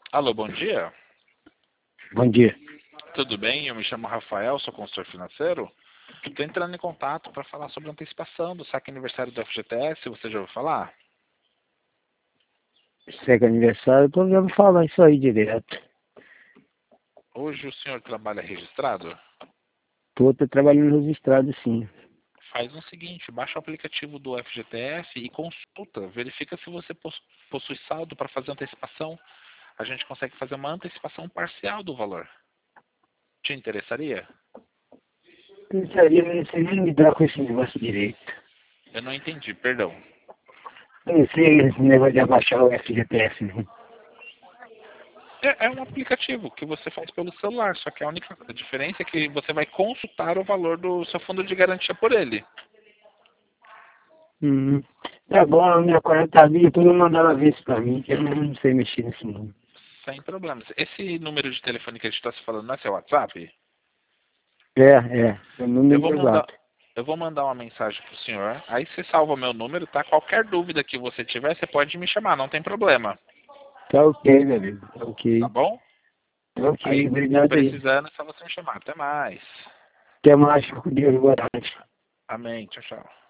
Alô, bom dia. Bom dia. Tudo bem? Eu me chamo Rafael, sou consultor financeiro. Estou entrando em contato para falar sobre a antecipação do saque aniversário do FGTS. Você já ouviu falar? Segue aniversário, eu tô vendo falar isso aí direto. Hoje o senhor trabalha registrado? Tô trabalhando registrado, sim. Faz o seguinte, baixa o aplicativo do FGTS e consulta. Verifica se você possui saldo para fazer antecipação. A gente consegue fazer uma antecipação parcial do valor. Te interessaria? Pensaria, eu não sei nem lidar com esse negócio direito. Eu não entendi, perdão. Eu não sei esse negócio de abaixar o FGTS, não. É um aplicativo que você faz pelo celular, só que a única diferença é que você vai consultar o valor do seu fundo de garantia por ele. Uhum. Tá bom, a minha 40 mil, tu não mandava ver isso pra mim, que eu não sei mexer nisso, não. Sem problemas. Esse número de telefone que a gente está se falando não é seu WhatsApp? É o Eu número vou do mandar, exato. eu vou mandar uma mensagem pro senhor. Aí você salva meu número, tá? Qualquer dúvida que você tiver, você pode me chamar, não tem problema. Tá ok, meu amigo, tá Tá ok. bom? Tá ok, Aí, obrigado aí. precisando, é só você me chamar. Até mais. Até mais, fico com Deus, boa tarde. Amém. Tchau, tchau.